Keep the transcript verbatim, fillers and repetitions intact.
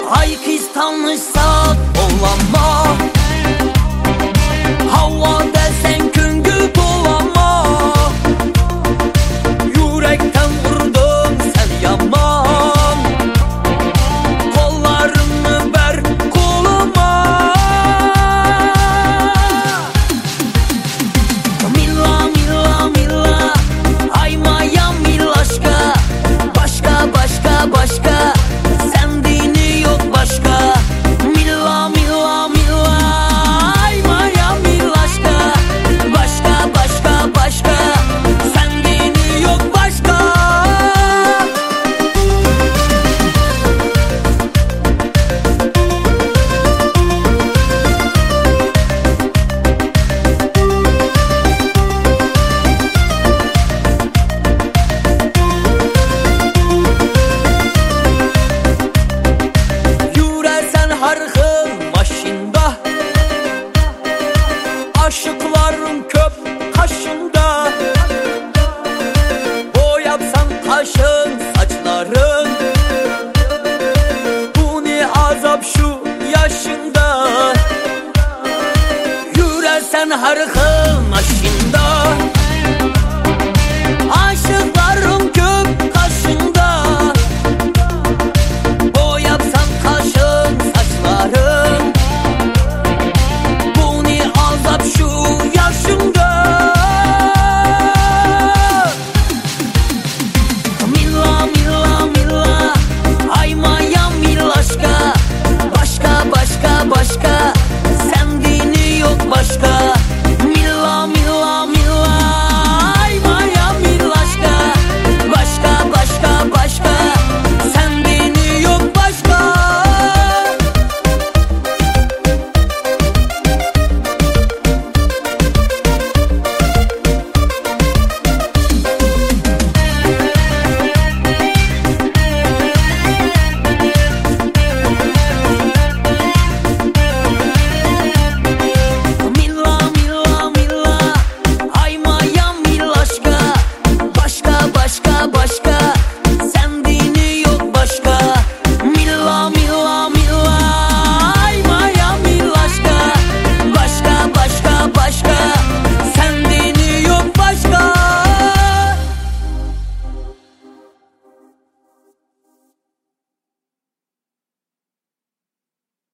Hay kız tanışsak olama, hava desen küngü dolama. Yürekten vurdun sen yaman, kollarını ver koluma. Milla milla milla, ay maya millaşka. Başka başka başka, sendini yok başka. Milla milla milla, ay maya millaşka. Başka başka başka, sendini yok başka. Aşıkların köp kaşında, boyapsan kaşın saçların. Bu ne azap şu yaşında, yüresen harıkın